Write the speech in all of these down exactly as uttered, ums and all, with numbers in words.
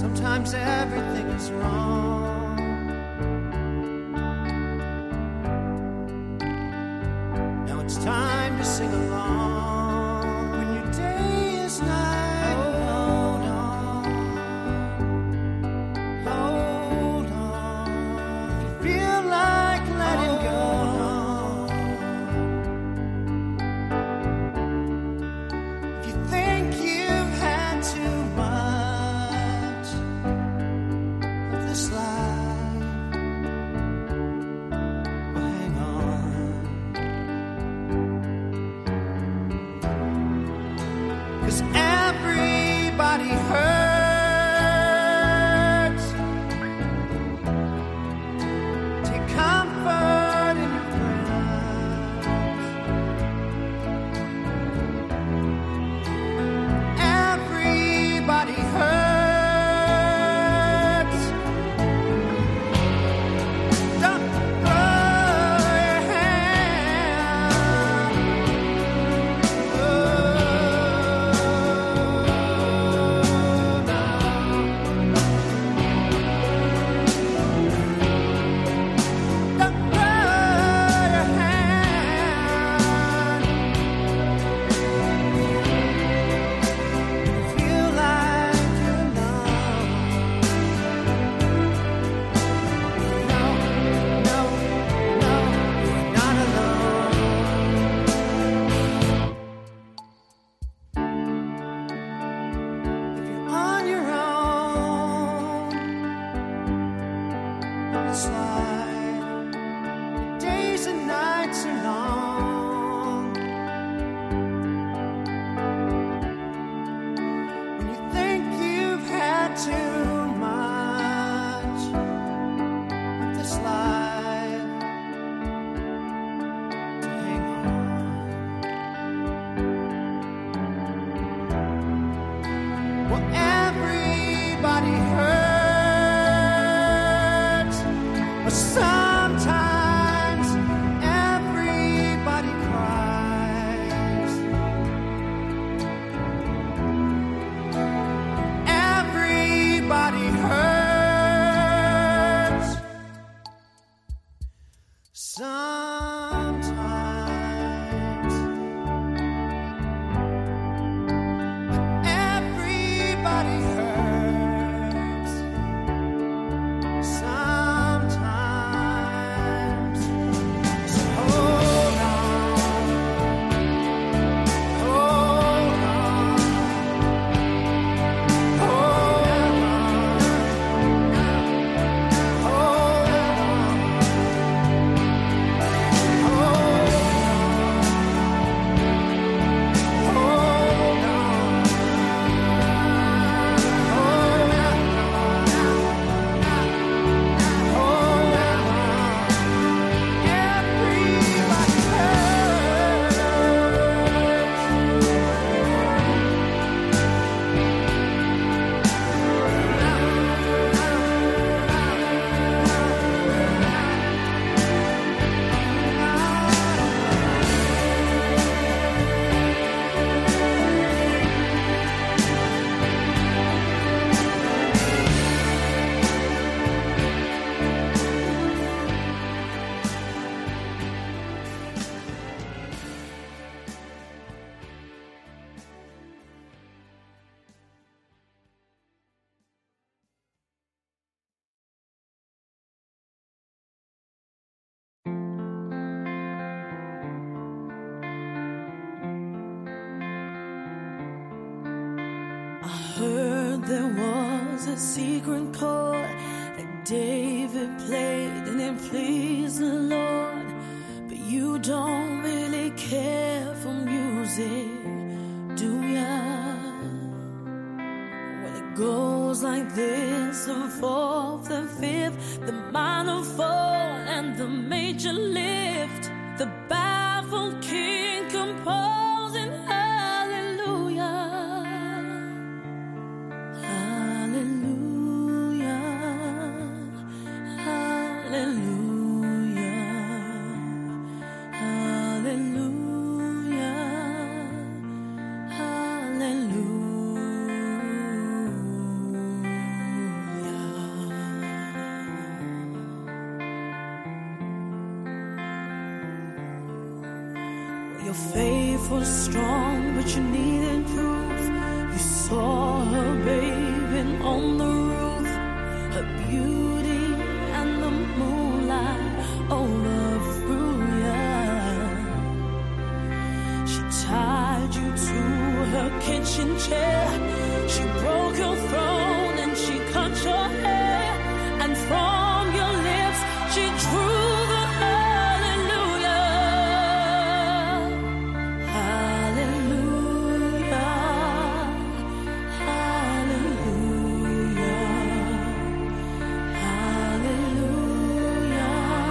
Sometimes everything is wrong. Now it's time to sing along. When your day is night, hold on, hold on. If you feel like letting go, if you think you've had too much of this life, well, hang on. 'Cause everybody hurts. Take comfort in your friends. Everybody hurts. Don't throw your hand. Oh, no. Don't throw your hand. Feel like you're alone. No, no, no, you're not alone. If you're on your own on this life, your days and nights are long. When you think you've had too much of this life, to hang on. Well, everybody hurts, but sometimes everybody cries. Everybody hurts sometimes. Everybody hurts sometimes. So hold on, hold on, hold on, hold Heard there was a secret chord that David played and it pleased the Lord. But you don't really care for music, do ya? Well, it goes like this: the fourth, the fifth, the minor fall, and the major lift. The baffled king composing hallelujah. Hallelujah, hallelujah, hallelujah, hallelujah. Your faith was strong, but you needed proof. You saw her bathing on the roof, her beauty and the moonlight overthrew ya. She tied you to her kitchen chair. She broke your throne and she cut your hair. And from your lips she drew the hallelujah. Hallelujah. Hallelujah. Hallelujah.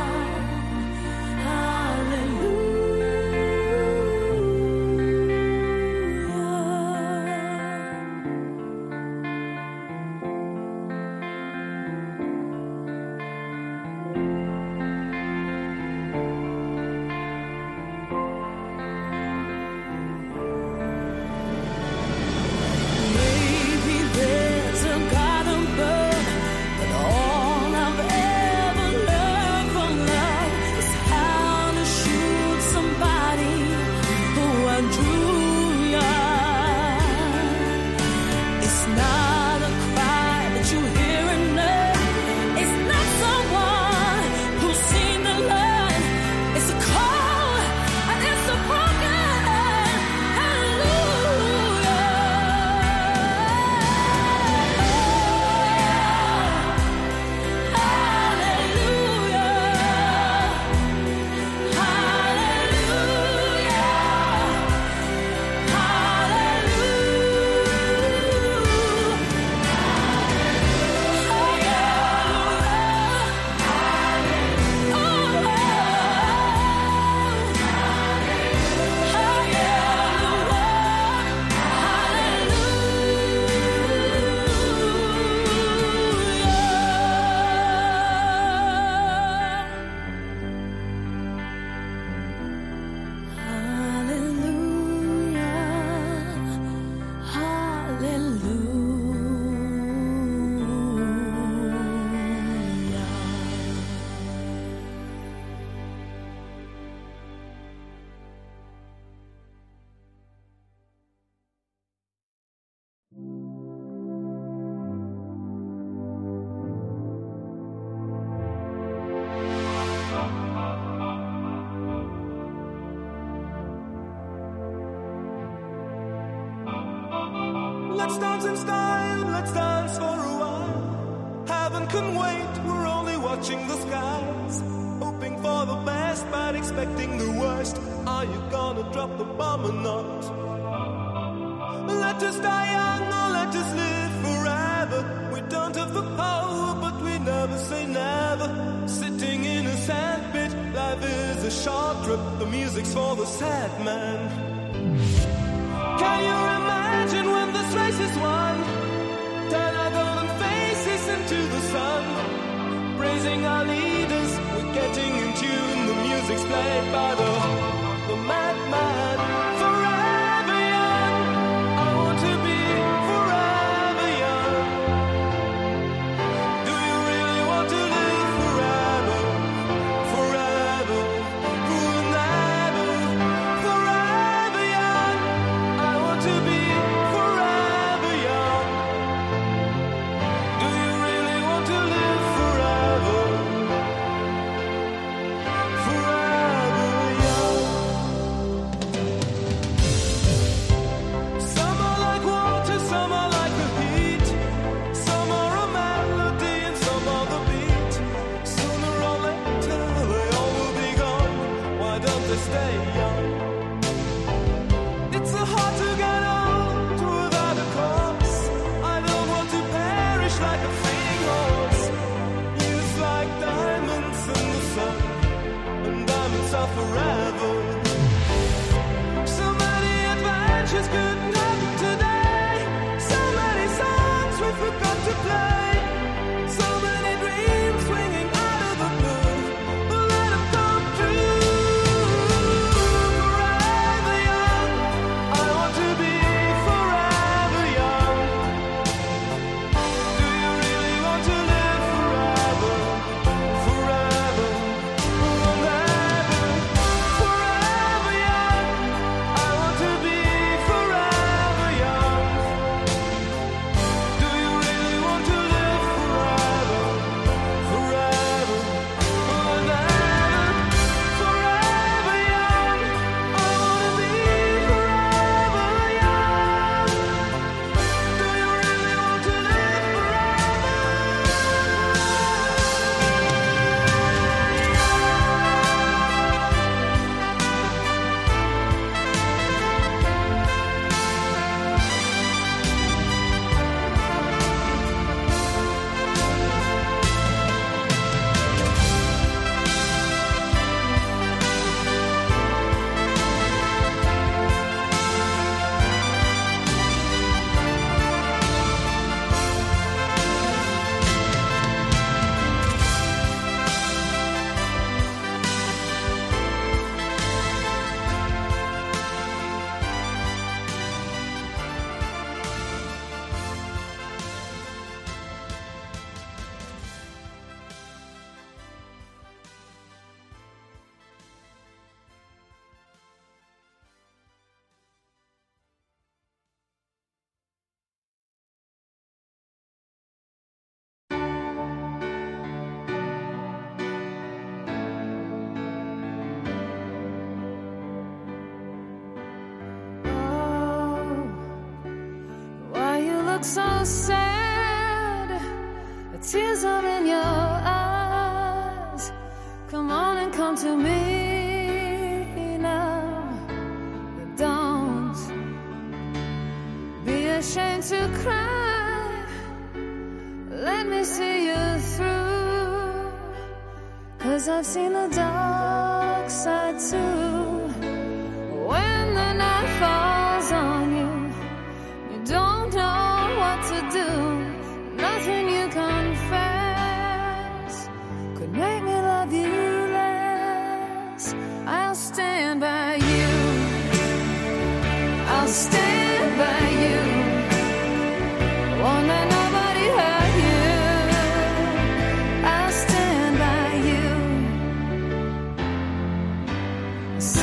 Maybe there's a God above, but all I've ever learned from love is how to shoot somebody who outdrew ya. It's not a cry that you hear enough. It's not someone who's seen the light. It's a call and it's a broken hallelujah. Let's dance in style, let's dance for a while. Heaven can wait, we're only watching the skies. Hoping for the best, but expecting the worst. Are you gonna drop the bomb or not? Let us die young or let us live forever. We don't have the power, but we never say never. Sitting in a sandpit, life is a short trip. The music's for the sad man. Can you imagine when this race is won? Turn our golden faces into the sun. Praising our leaders, we're getting in tune. The music's played by the, the madman. Forever young, I want to be forever young. Do you really want to live forever? Forever, forever, forever young. I want to be forever young. Do you really want to live forever? Forever young. look so sad, the tears are in your eyes. Come on and come to me now. Don't be ashamed to cry. Let me see you through, 'cause I've seen the dark side too. When the night falls on you, you don't know what to do. Nothing you confess could make me love you less. I'll stand by you. I'll stand by you. Won't let nobody hurt you. I'll stand by you.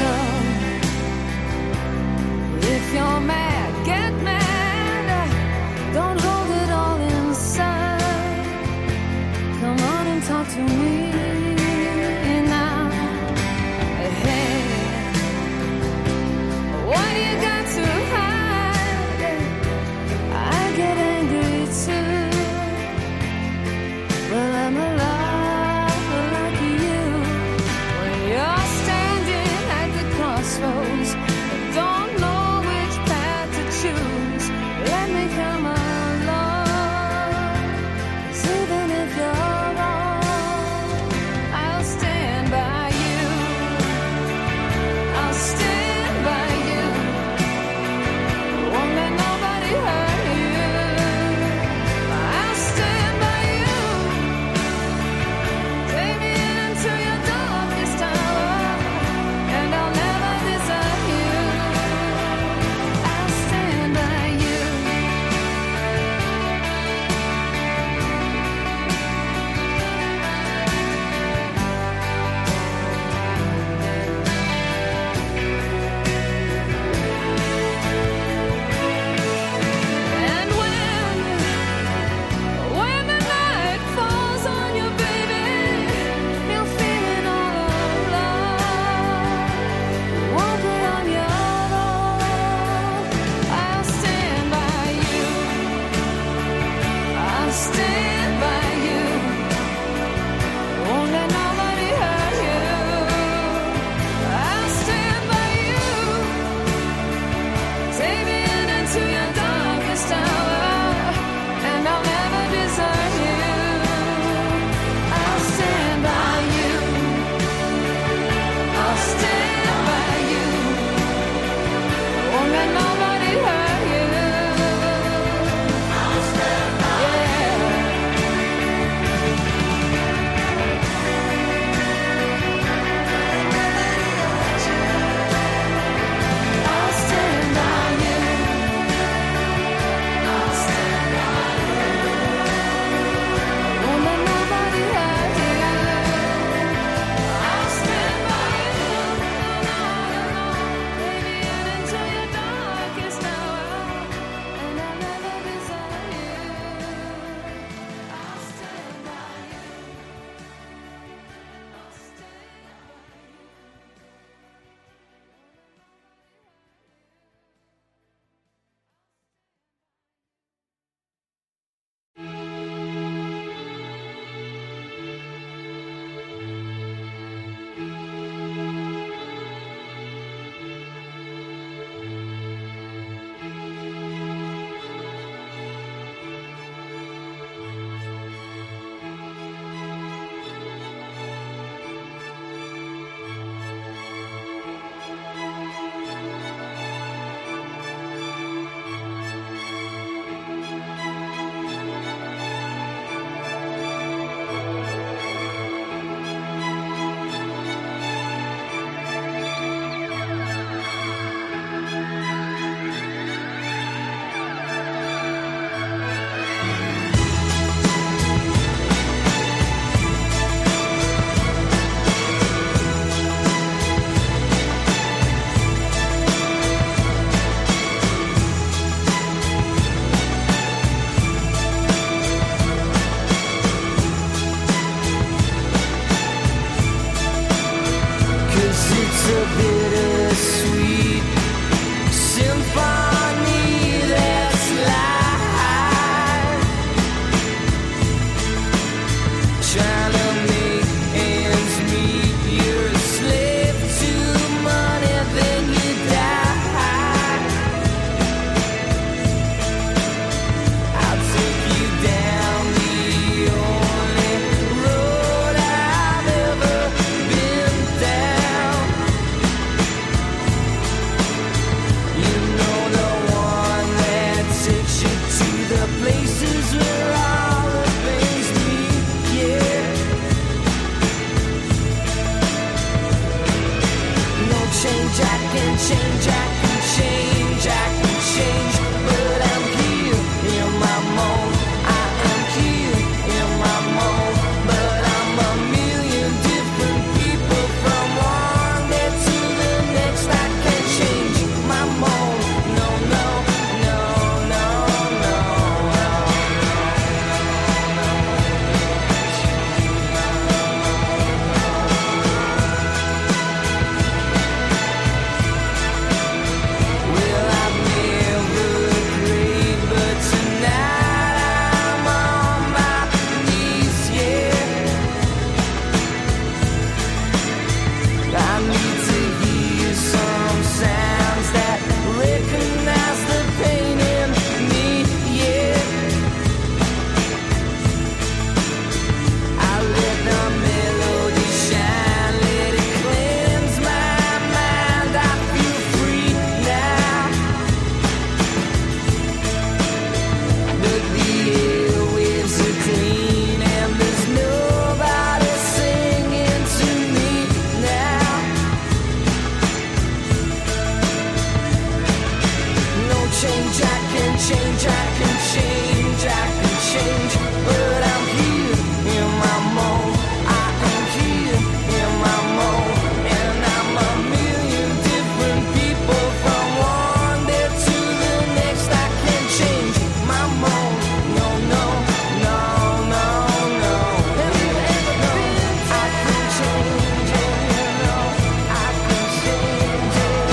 change, I can change, I can change, but I'm here in my mold. I am here in my mold, and I'm a million different people from one day to the next. I can change my mold. No, no, no, no, no. Have you ever been? I can change it, you know. I can change it.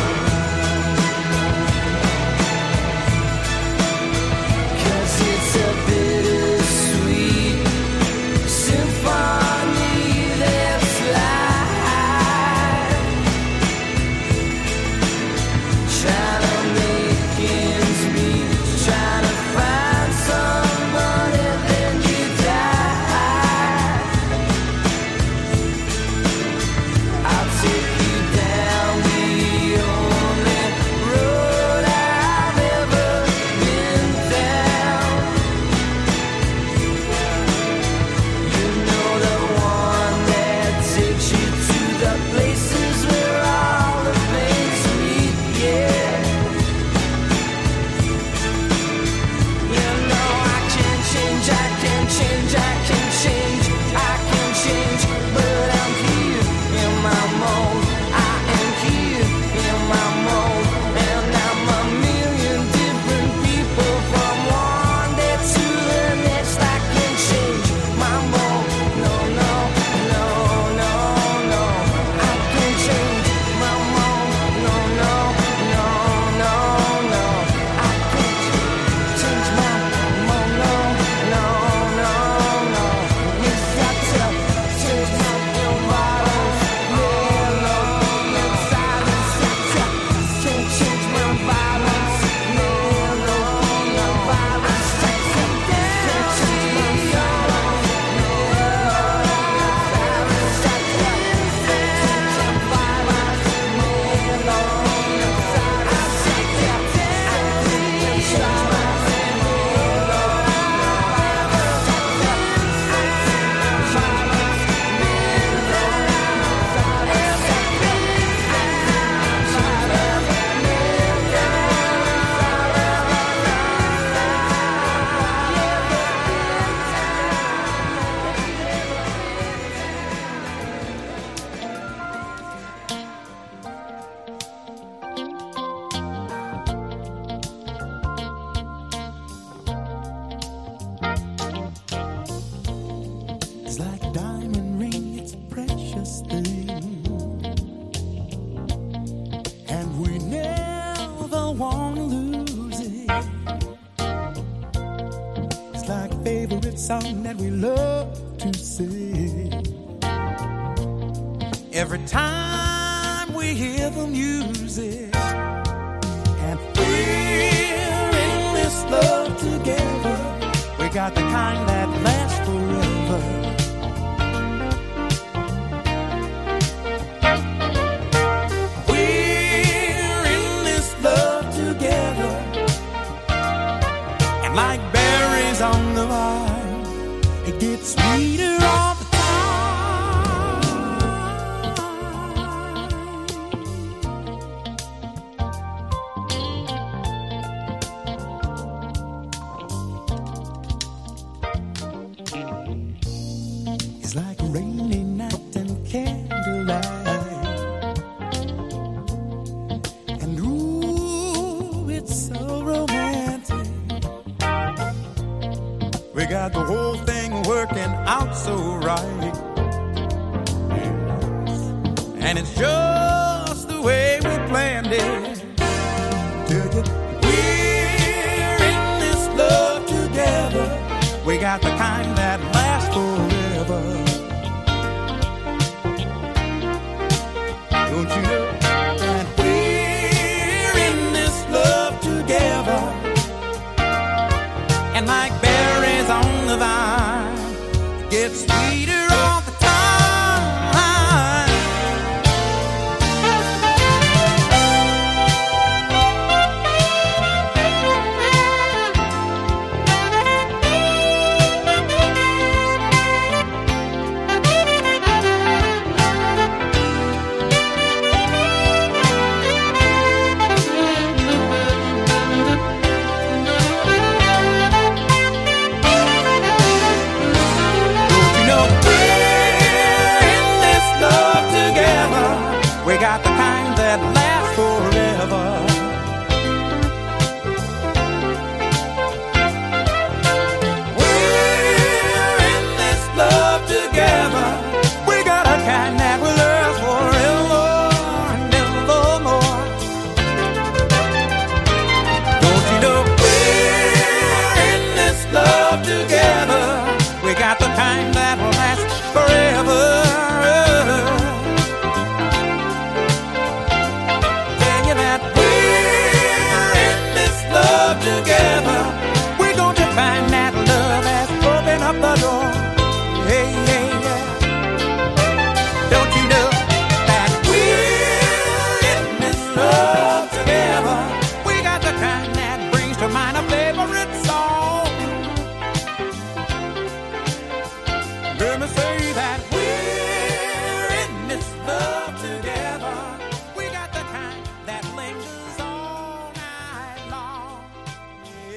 'Cause it's a bittersweet symphony that's life. Trying to make ends meet, trying to find somebody, then you die. I'll take you down the only road I've ever been down. You know, the one that takes you to the places where all the things meet, yeah. You know, I can change, I can change, I can change, I can change, but I'm here in my mold. I am here in my mold, and I'm a million different people from one day to the next. I can change my mold. No, no, no, no, no. I can change my mold. No, no, no, no, no. I can change my mold. No, no, no, no. It's got to change my environment. No, no, no. Silence got to change, change my environment. No, no, no. Violence got to change my It's like a diamond ring, it's a precious thing, and we never want to lose it. It's like a favorite song that we love to sing. Every time we hear the music, and we're in this love together, we got the kind that lasts forever. We're in this love together, and like berries on the vine, it gets sweeter all the time. It's like a rainy night and candlelight, and ooh, it's so romantic. We got the whole thing working out so right, and it's just the way we planned it. We're in this love together, we got the kind that lasts forever. Don't you know? And we're in this love together, and like berries on the vine, it gets sweeter all the time. together, we're going to find that love has opened up the door. Hey, hey, yeah. Don't you know that we're in this love together? We got the kind that brings to mind a favorite song. Let me say that we're in this love together. We got the kind that lingers all night long.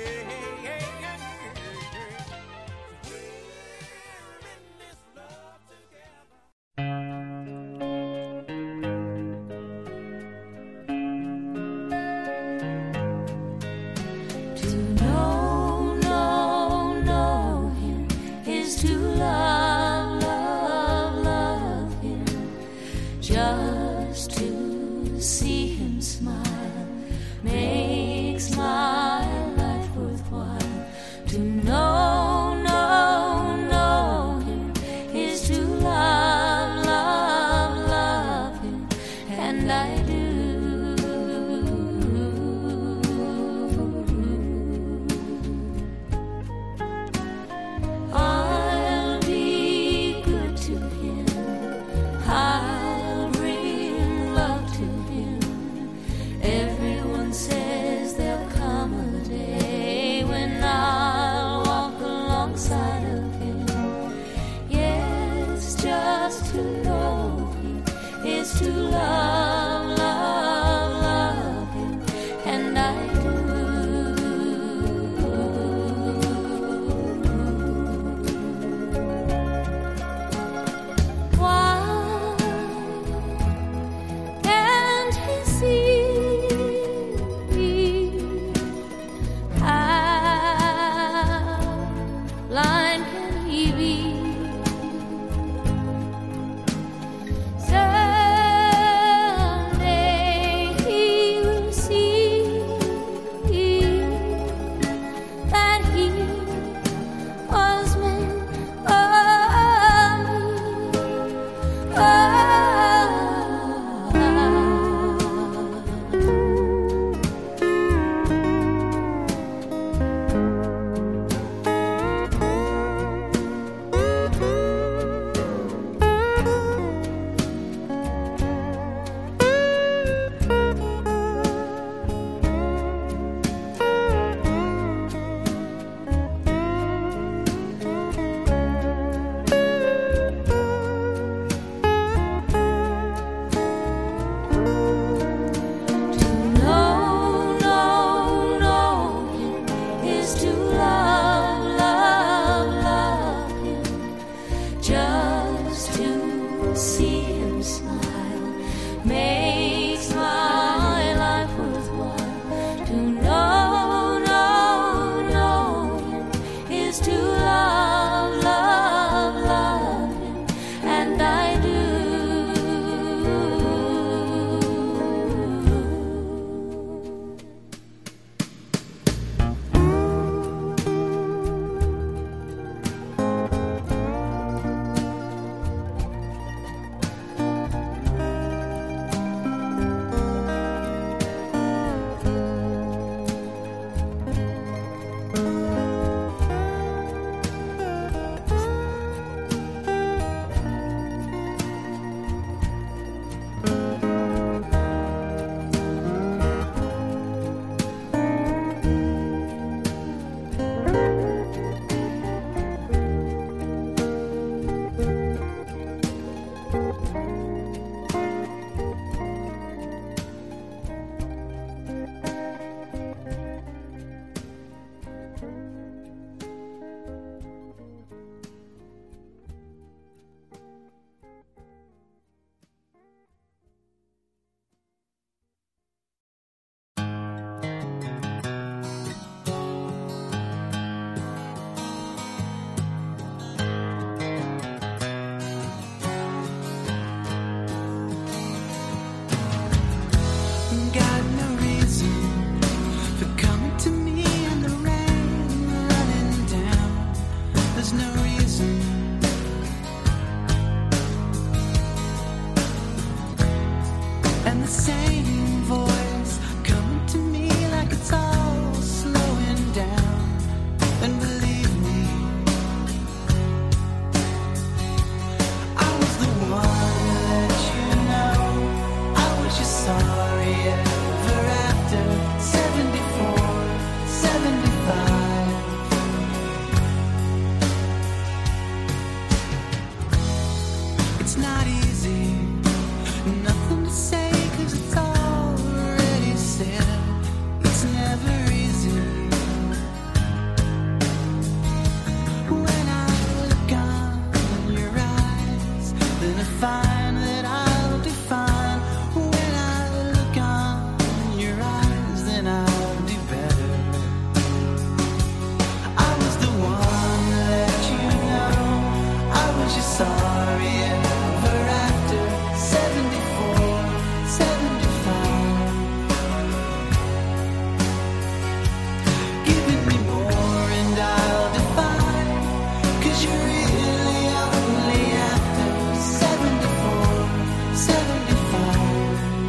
It's not easy, nothing to say 'cause it's already said. It's never easy. When I look on your eyes, then I find that I'll define. When I look on your eyes, then I'll do better. I was the one that let you know I was just sorry ever after. Seventy-four, seventy-five, giving me more and I'll define, 'cause you're really only after. Seventy-four, seventy-five.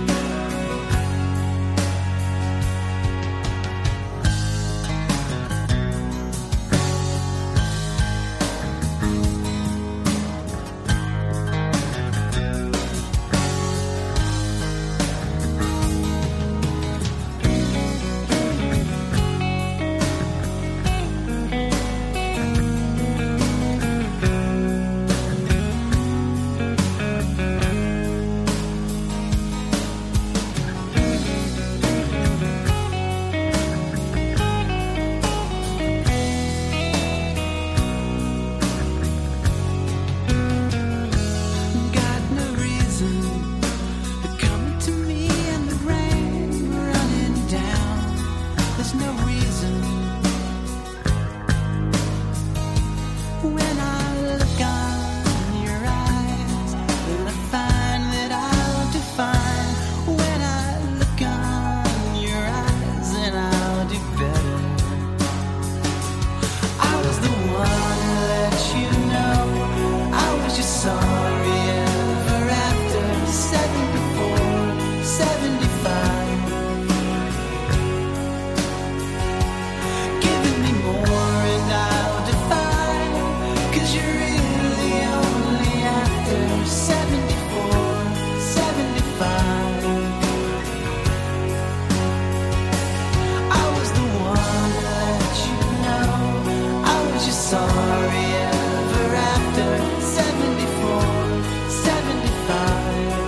Got no reason to come to me and the rain running down. There's no reason. When I look on your eyes, then I find that I'll define. When I look on your eyes, then I'll do better. I was the one who let you know I was just sorry ever after. Seventy-four, seventy-five, giving me more and I'll define, 'cause you're really only after. Seventy-four, seventy-five. I was the one to let you know I was just sorry ever after. Seventy-four, seventy-five,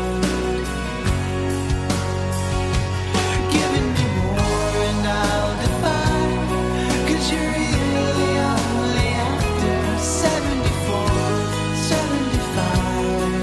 giving me more and I'll define, 'cause you're really only after. Seventy-four, seventy-five.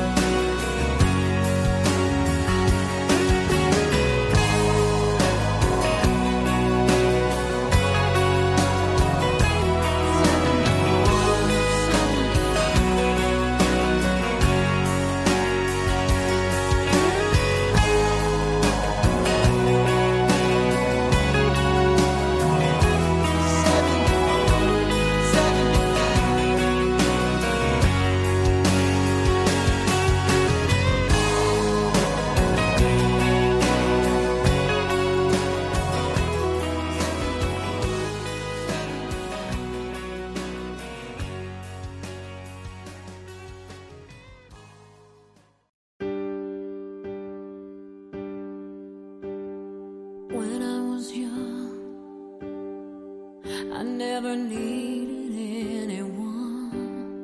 When I was young, I never needed anyone,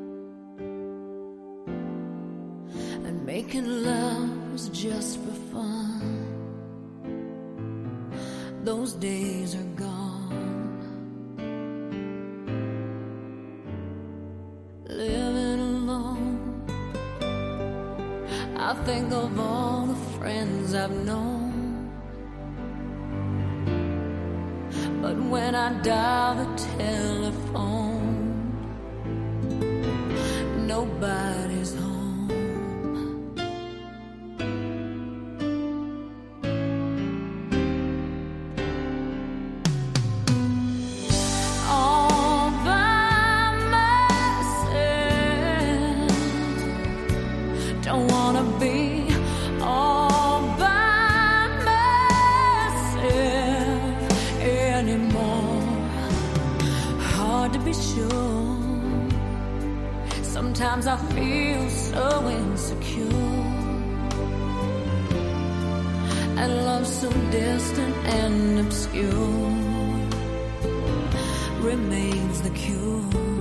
and making love was just for fun. Those days are gone. Living alone, I think of all the friends I've known. But when I dial the telephone, nobody's home. All by myself, don't wanna be all by myself anymore. Hard to be sure. Sometimes I feel so insecure, and love so distant and obscure. remains the cure.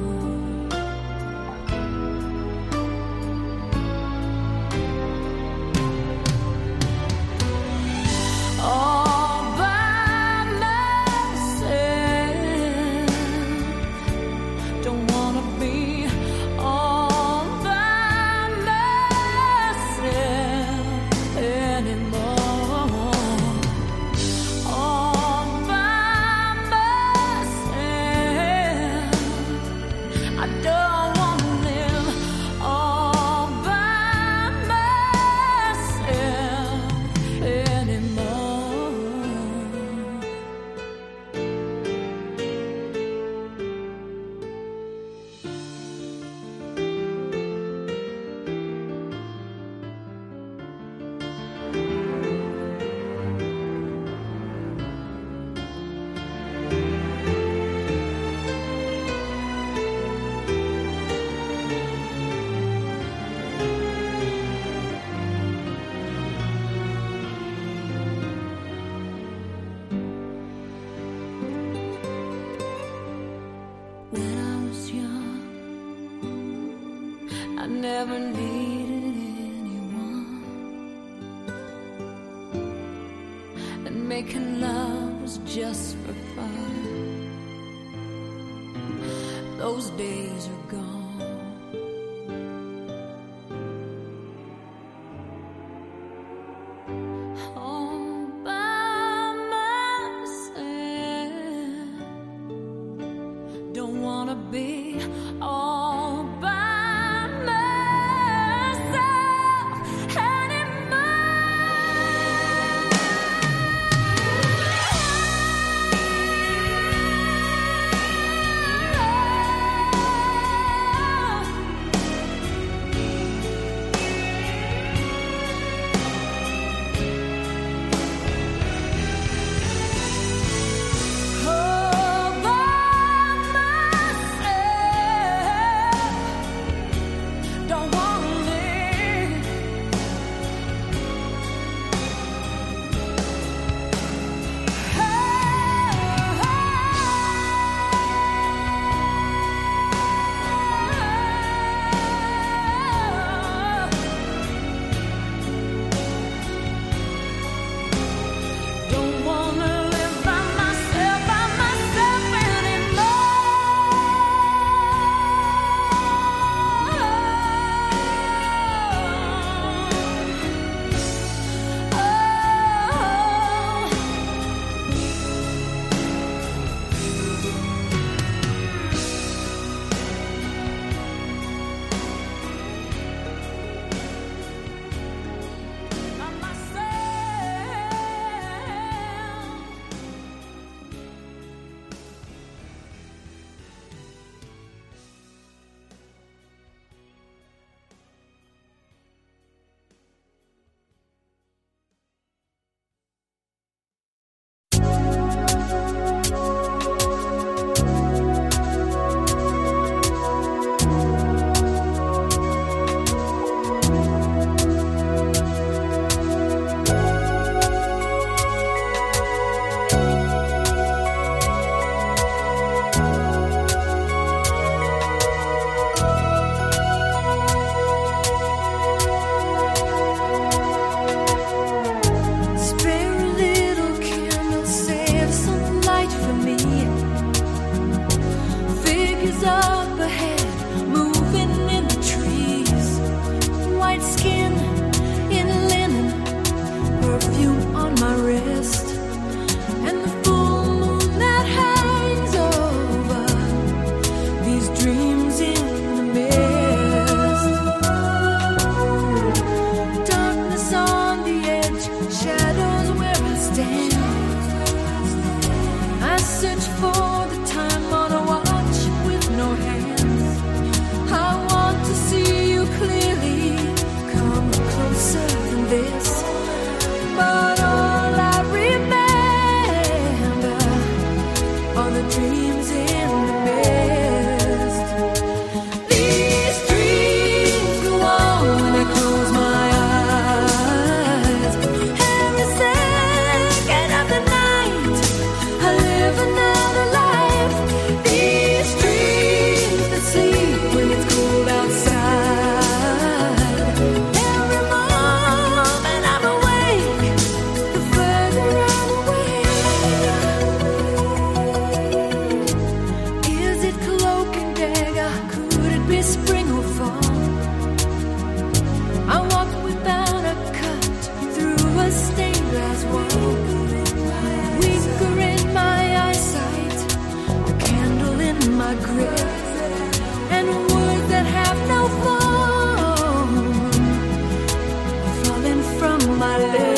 I never needed anyone, and making love was just for fun. Those days are gone. All by myself, don't wanna be all by up ahead, moving in the trees. White skin in linen, perfume on my wrist, and the full moon that hangs over these dreams in the mist. Darkness on the edge, shadows where I stand. I search for the time on a watch with no hand. it cloak and dagger? Could it be spring or fall? I walk without a cut through a stained glass wall. Weaker in my eyesight, a candle in my grip, and words that have no form falling from my lips.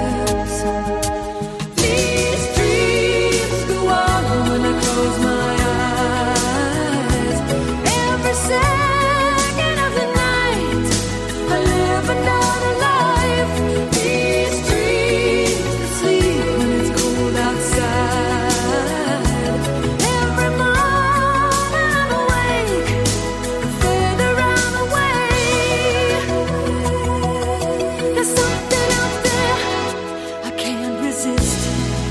These dreams go on when I close my eyes. Every second of the night, I live another life. These dreams that sleep when it's cold outside. Every morning I'm awake, the further I'm away. There's something out there I can't resist.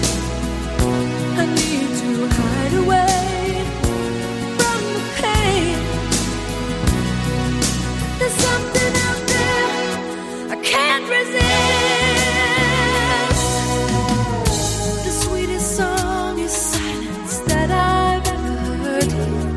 I need to hide away from the pain. There's something out there I can't resist. The sweetest song is silence that I've ever heard.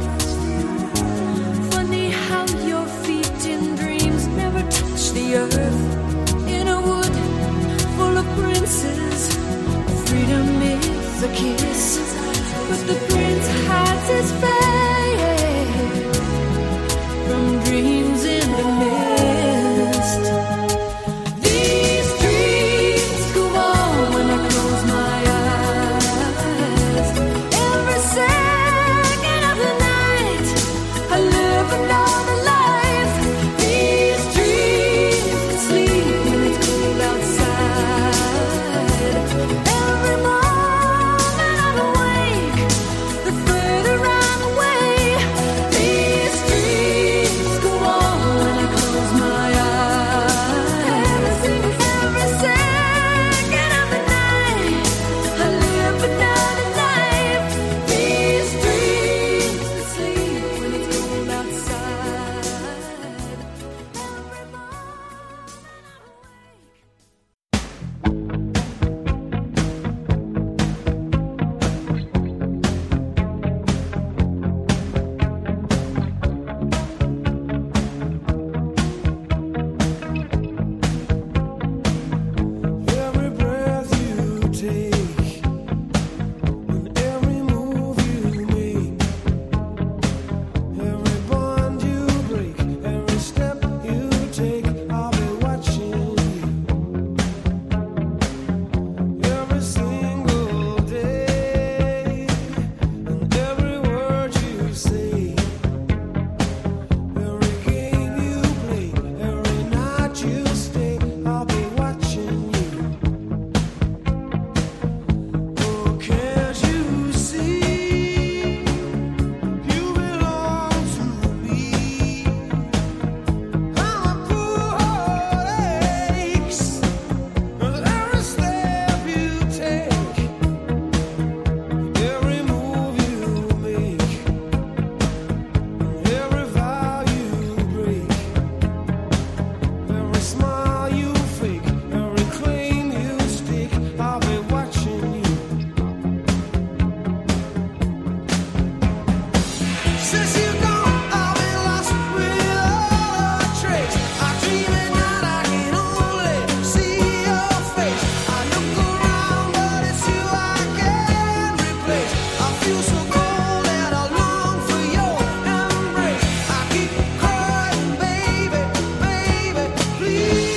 Funny how your feet in dreams never touch the earth. In a wood full of princes, freedom is a kiss, but the prince hides his face from dreams in the mist. These dreams go on when I close my eyes. Every second of the night, I live another life. These dreams sleep when it's cold outside. Every morning I'm awake, the further I'm away. These dreams go on when I close my eyes. Every second of the night, I live another life. These dreams that sleep when it's cold outside. Every morning I'm awake. Every breath you take, and every move you make, every bond you break, every step you take, I'll be watching you. Every single day, and every word you say, every game you play, every night you stay, I'll be watching you. Oh, can't you see? You belong to me. I'm a poor heart aches with every step you take, every move you make, every vow you break, every smile you fake, every claim you stake, I'll be watching you. Since you're gone, I've been lost without a trace. I dream at night, I can only see your face. I look around, but it's you I can't replace. I feel so cold and I long for your embrace. I keep crying, baby, baby, please.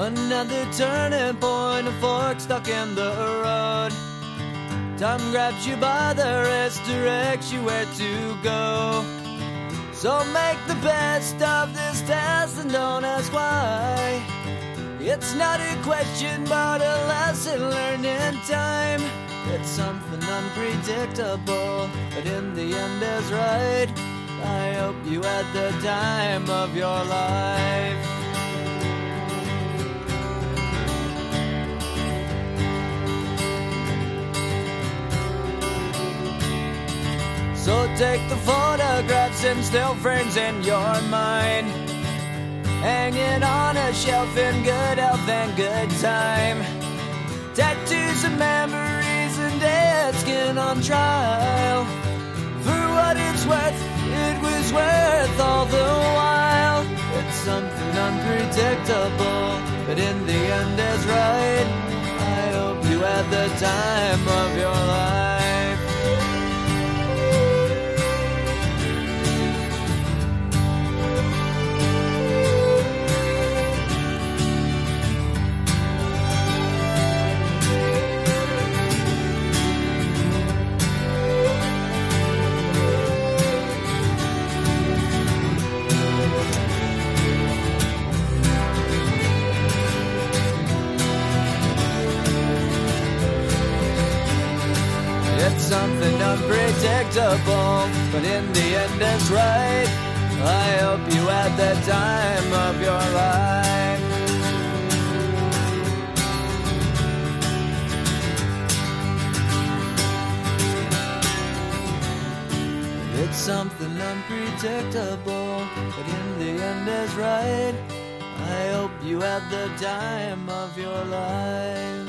Another turning point, a fork stuck in the road. Time grabs you by the wrist, directs you where to go. So make the best of this test and don't ask why. It's not a question but a lesson learned in time. It's something unpredictable, but in the end is right. I hope you had the time of your life. So take the photographs and still frames in your mind, hanging on a shelf in good health and good time. Tattoos and memories and dead skin on trial. For what it's worth, it was worth all the while. It's something unpredictable, but in the end is right. I hope you had the time of your life. It's something unpredictable, but in the end it's right. I hope you had the time of your life. It's something unpredictable, but in the end is right. I hope you had the time of your life.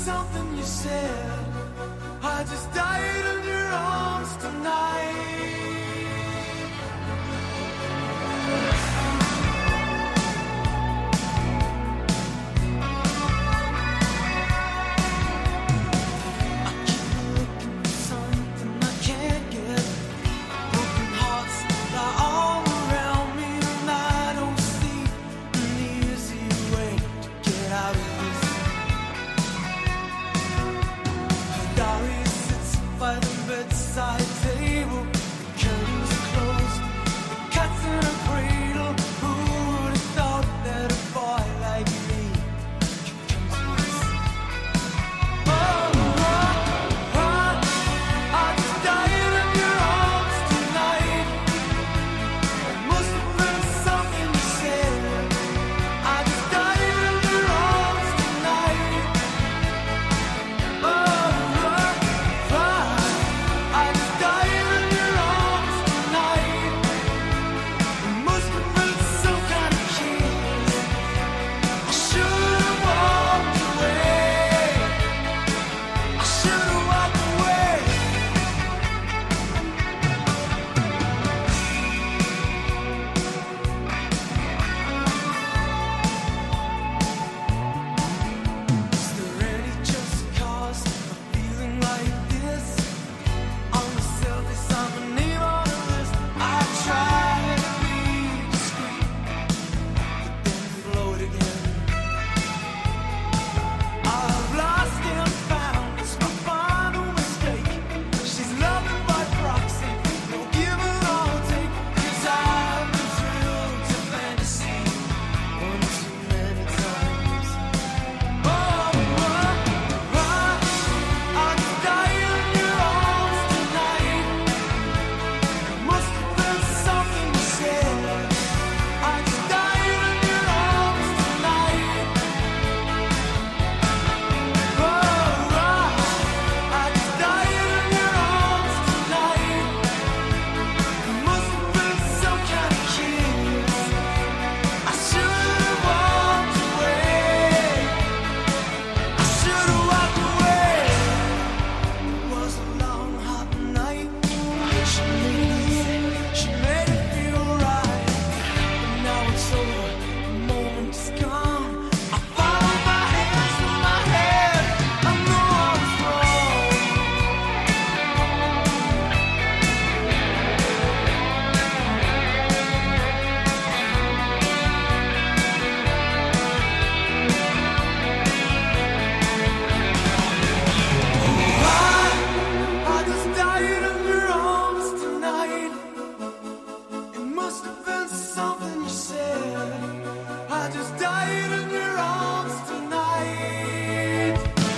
something you said. I just died in your arms tonight. Bedside table, curtains closed, cats in a cradle. Who would have thought that a boy like me could come to this? Oh, oh, oh, I just died in your arms tonight. It must have been something you said. I just died in your arms tonight. Oh, oh, oh. I just died in your arms tonight. It must have been some kind of kiss. I should have walked away. I should have walked away. Is there any just cause for feeling like this? On the surface, I'm a name on a list. I try to be discreet, but then blow it again. I've lost and found, it's my final mistake. She's loving by proxy, no give and I'll take. 'Cause I've been drilled to fantasy one too many times. Oh, oh, oh, I just died in your arms tonight. It must have been something you said. I just died in your arms tonight. Oh, oh, I just died in your arms tonight. It must have been some kind of kiss. I should have walked away. I should have walked away. It was a long, hot night. She made it easy, she made it feel right. But now it's over, the moment is gone. I follow my hands with my head. I know I was wrong. I just died in your arms tonight. It must have been something you said. I just died in your arms tonight.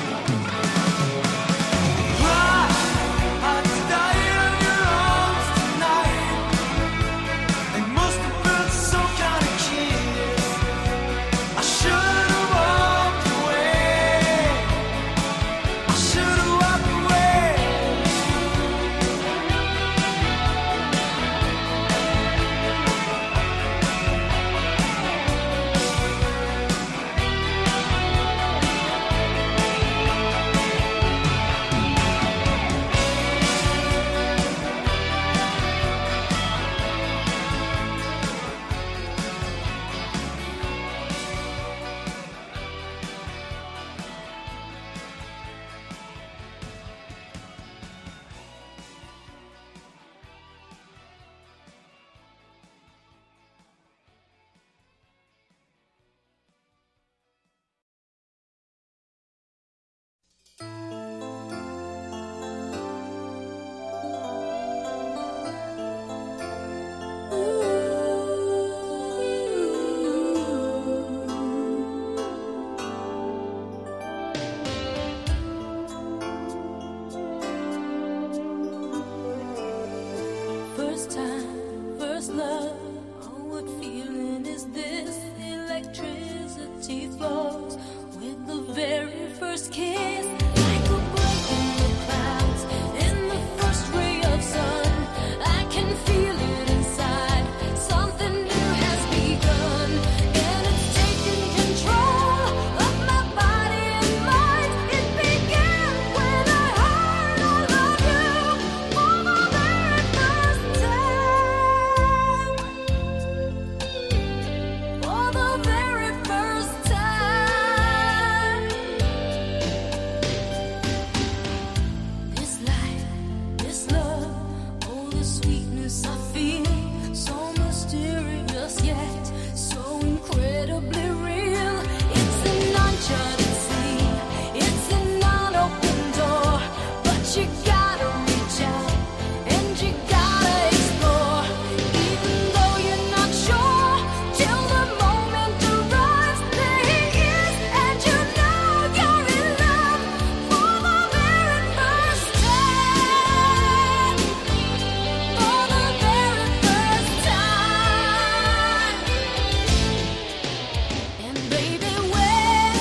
I just died in your arms tonight. It must have been some kind of kiss. I should have walked away. I should have walked away. First time, first love. Oh, what feeling is this? Electricity flows with the very first kiss.